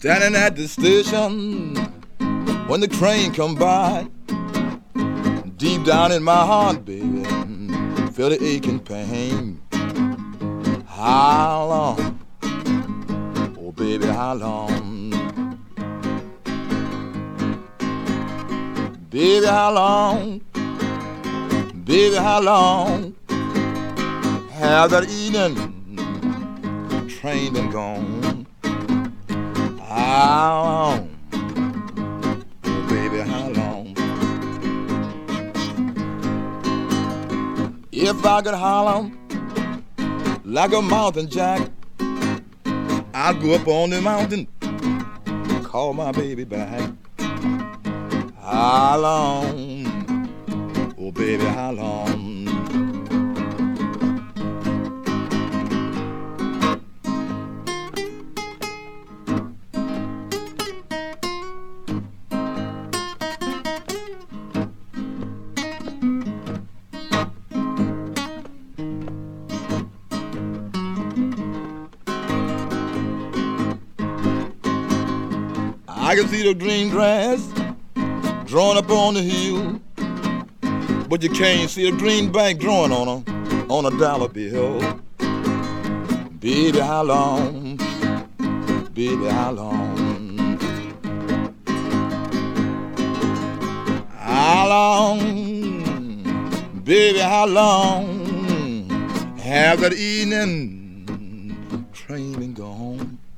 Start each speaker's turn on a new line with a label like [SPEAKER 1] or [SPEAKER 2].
[SPEAKER 1] Standing at the station when the train come by, deep down in my heart, baby, feel the aching pain. How long, oh baby, how long? Baby, how long? Baby, how long have that evening train been gone? How long? Oh baby, how long? If I could holler like a mountain jack, I'd go up on the mountain, call my baby back. How long? Oh baby, how long? I can see the green grass growing up on the hill, but you can't see a greenback growing on a dollar bill. Baby, how long? Baby, how long? How long? Baby, how long have that evening train been gone?